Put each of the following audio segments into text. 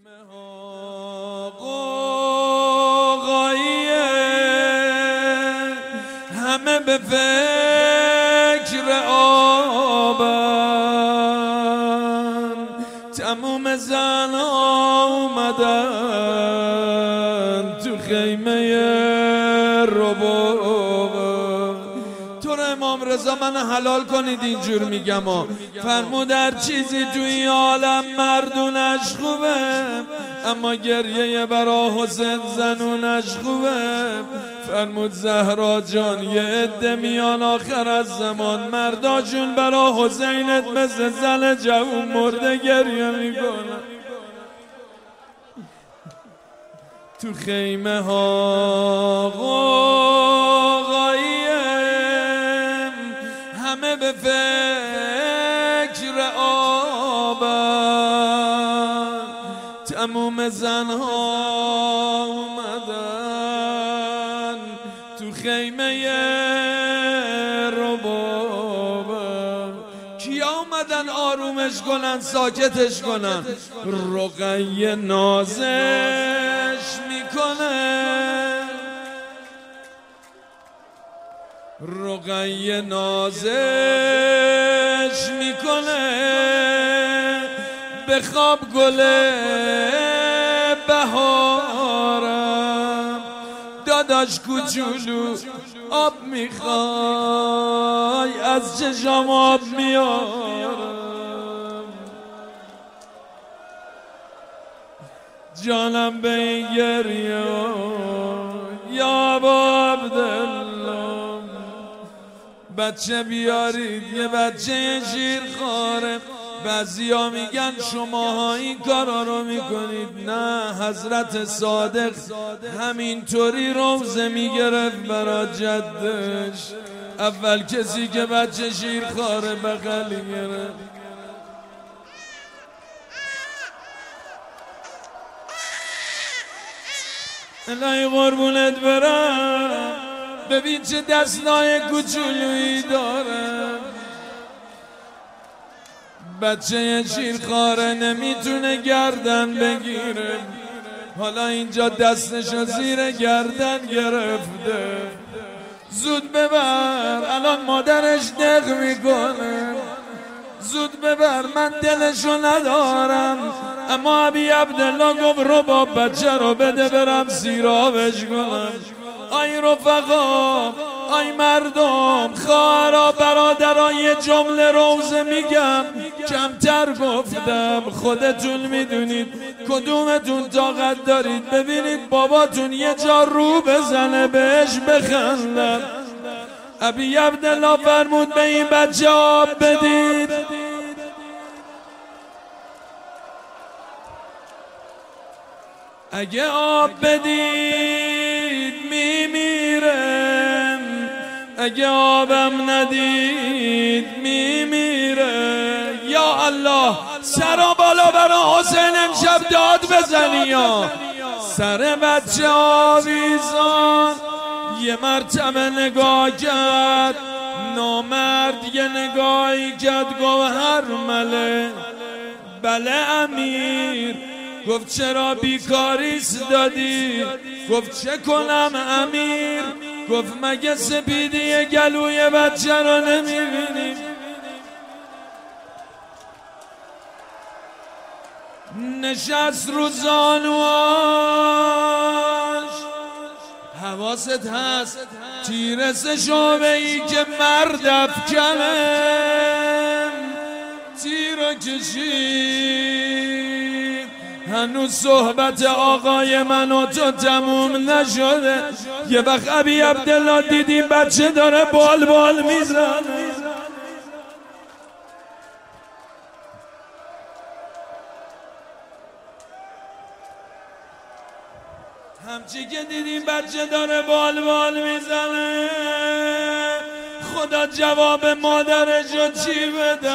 همه به فکر آبن، تموم زنها اومدن تو خیمه رباب. تو رو امام رضا من حلال کنید اینجور میگم فرمود هر چیزی تو این عالم مردونش خوبه، اما گریه برا حسین زنونش خوبه. فرمود زهرا جان یه عده میان آخر از زمان، مرداشون برا حسینت مثل زن جوون مرده گریه میکنن. تو خیمه ها قوقاییم، همه به فکر آبن، تموم زنها اومدن تو خیمه رباب. کیا اومدن آرومش کنن ساکتش کنن؟ رقیه نازش میکنه، رقیه نازش میکنه. به خواب گل بهارم، داداش کوچولو آب میخوای؟ از چشام آب میارم. جانم به این گریه یا ابا عبدالله، بچه بیارید یه بچه شیرخواره. بعضیا میگن شماها این کارا رو میکنید، نه حضرت صادق همینطوری روزه میگرفت برا جدش. اول کسی که بچه شیرخواره بغل گرفت. الهی قربونت برم، ببین چه دستای کوچولویی داره. بچه شیرخواره نمیتونه گردن بگیره، حالا اینجا دستشو زیر گردن گرفته. زود ببر، الان مادرش دق میکنه. زود ببر، من دلشو ندارم. اما ابی عبدالله گفت رباب بچه رو بده برم سیرابش کنم. آی رفقا، آی مردم، خواهرها برادرها، یه جمله روزه میگم، کمتر گفتم. خودتون میدونید کدومتون طاقت دارید ببینید باباتون یه جا رو بزنه بهش بخندن. ابی عبدالله فرمود به این بچه آب بدید. اگه آب بدید میمیره، اگه آبم ندید میمیره. یا الله، سرا بالا برا حسین امشب داد بزنی. یا سر بچه آویزان یه مرتبه نگاه کرد، نامرد یه نگاهی کرد گوهر مله. بله امیر. گفت چرا بیکاریست دادی؟ گفت چه کنم امیر؟ گفت مگه سپیدی گلوی بچه رو نمیبینی؟ نشست رو زانواش. حواست هست تیرس شعبه ای که مرد افکنه، تیرو کشید. هنوز صحبت آقای من و تو تموم نشده. یه وقت ابی عبدالله دیدیم بچه داره بال بال میزنه. همچی که دیدیم بچه داره بال بال میزنه، خدا جواب مادرشو چی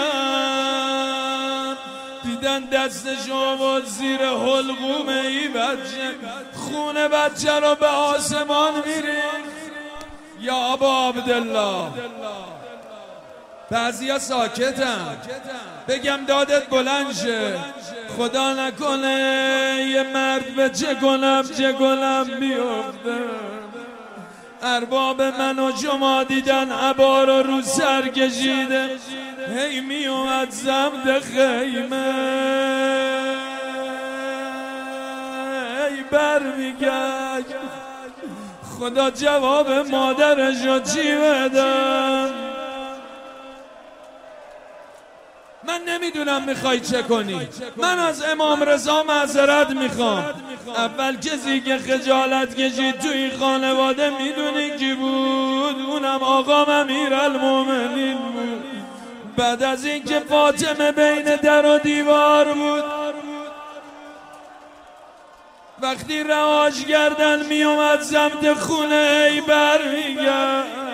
بدن؟ دیدن دستشو آورد زیر حلقوم ای بچه، خون بچه رو به آسمان میریخت. یا ابا عبدالله، بعضیا ساکتم، بگم دادت بلند شه، خدا نکنه یه مرد به چه گلم بیفته. ارباب من و شما دیدن عبا رو سر کشیده، هی می اومد زمد خیمه، هی برمیگشت خدا جواب مادرشو چی بدم. من نمیدونم میخوای چه کنی. من از امام رضا معذرت میخوام. اول کسی که خجالت کشید توی خانواده میدونی کی بود؟ اونم آقام امیرالمومنین بود. بعد از اینکه فاطمه بین در و دیوار بود، وقتی رهاش کردن میومد سمت خونه، ای برمیگرد